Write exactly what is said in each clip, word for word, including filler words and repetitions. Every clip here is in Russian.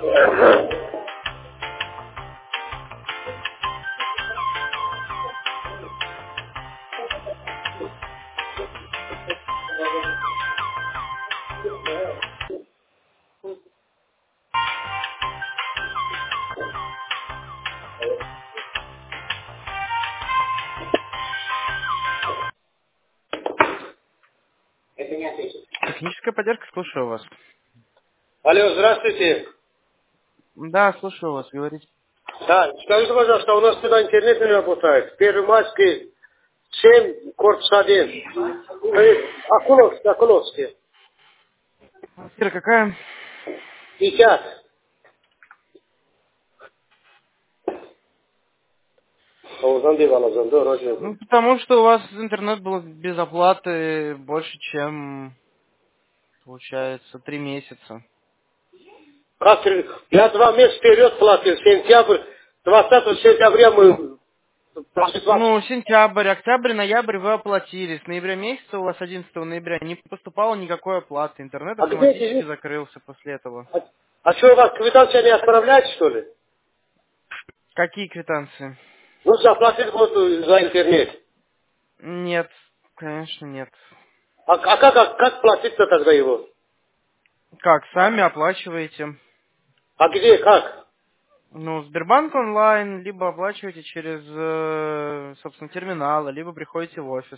Техническая поддержка, слушаю вас. Алло, здравствуйте. Да, слушаю вас, говорите. Да, скажите, пожалуйста, у нас сюда интернет не работает. Первомайский семь, корпус один. Э, Окуловский, Окуловский. Квартира какая? пятьдесят. Oğuzhan değil alacağım. Doğru hocam. Ну, потому что у вас интернет был без оплаты больше, чем, получается, три месяца. Как три- Я два месяца вперед платил. Сентябрь. двадцатого сентября мы после двадцать. Ну, сентябрь, октябрь, ноябрь вы оплатили. С ноября месяца у вас одиннадцатого ноября не поступало никакой оплаты. Интернет А где автоматически эти... закрылся после этого. А, а что, у вас квитанция не отправляете, что ли? Какие квитанции? Ну, заплатить вот за интернет. Нет, конечно, нет. А, а как, как, как платить-то тогда его? Как, сами оплачиваете? А где, как? Ну, Сбербанк онлайн, либо оплачиваете через, э, собственно, терминалы, либо приходите в офис.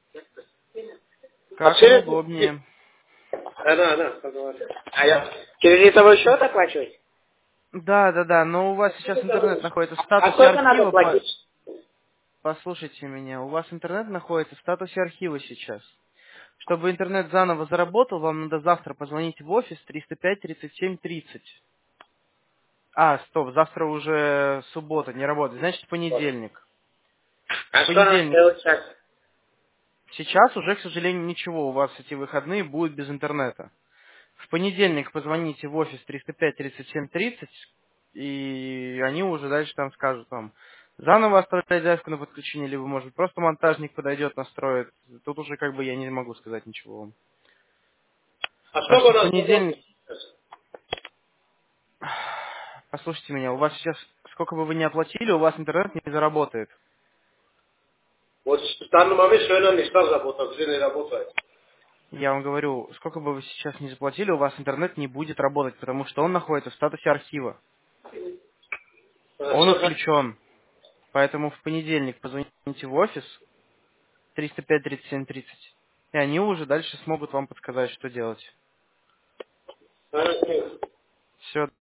А Как вам через... удобнее. Она, она, поговорим. А я... Через лицевой счет оплачивать? Да, да, да, но у вас сейчас интернет находится в А статусе сколько надо архива. По- платить? Послушайте меня, у вас интернет находится в статусе архива сейчас. Чтобы интернет заново заработал, вам надо завтра позвонить в офис триста пять тридцать семь тридцать. А, стоп, завтра уже суббота, не работает, значит понедельник. В А что надо понедельник. делать сейчас? Сейчас уже, к сожалению, ничего, у вас эти выходные будут без интернета. В понедельник позвоните в офис триста пять тридцать семь тридцать, и они уже дальше там скажут вам заново оставлять заявку на подключение, либо, может, просто монтажник подойдет, настроит. Тут уже как бы я не могу сказать ничего вам. А Так сколько что у в нас понедельник... заработать? Послушайте меня, у вас сейчас, сколько бы вы ни оплатили, у вас интернет не заработает. Вот в данный момент все равно не стал работать, уже не работает. Я вам говорю, сколько бы вы сейчас не заплатили, у вас интернет не будет работать, потому что он находится в статусе архива. Он Хорошо, да? отключен. Поэтому в понедельник позвоните в офис триста пять тридцать семь тридцать, и они уже дальше смогут вам подсказать, что делать. Хорошо. Все.